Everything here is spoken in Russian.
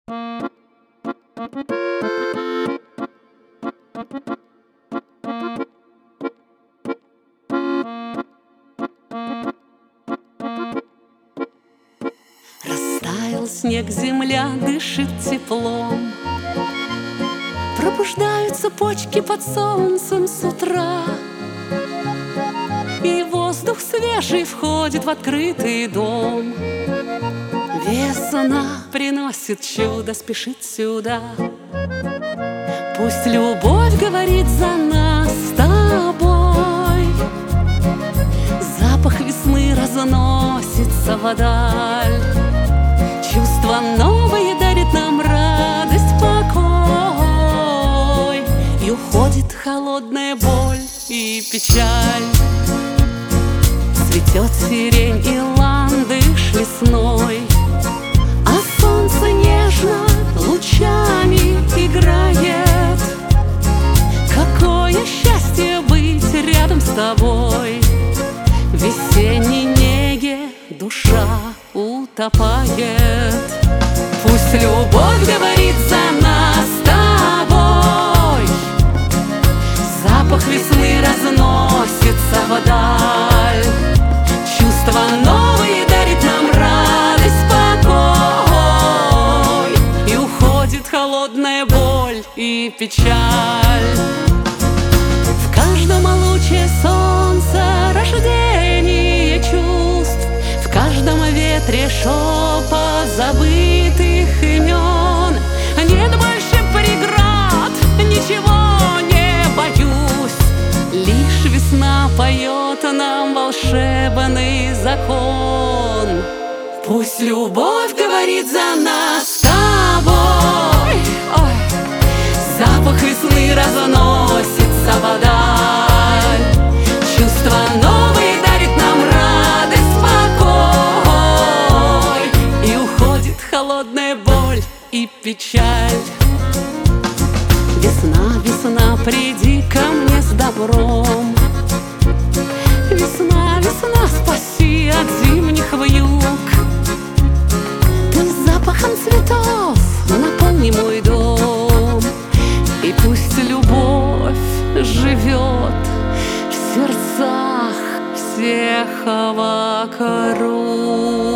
Растаял снег, земля дышит теплом, пробуждаются почки под солнцем с утра, и воздух свежий входит в открытый дом. Весна приносит чудо, спешит сюда. Пусть любовь говорит за нас с тобой. Запах весны разносится вдаль. Чувство новое дарит нам радость, покой. И уходит холодная боль и печаль. Цветет сирень и ландыш весной, а солнце нежно лучами играет. Какое счастье быть рядом с тобой! В весенней неге душа утопает. Пусть любовь говорит за нас с тобой. Запах весны разносится вдаль. Чувство новое дарит нам радость, покой. И уходит холодная боль и печаль. В каждом луче солнца рождение чувств, в каждом ветре шепот забытых имен. Нет больше преград, ничего не боюсь. Лишь весна поет нам волшебный закон. Пусть любовь говорит за нас с тобой. Ой. Запах весны разносится вдаль. Чувство новое дарит нам радость, покой. И уходит холодная боль и печаль. Весна, весна, приди ко мне с добром. Весна, весна, спаси от зимних вьюг. Ты запахом цветов наполни мой дом. И пусть любовь живет в сердцах всех вокруг.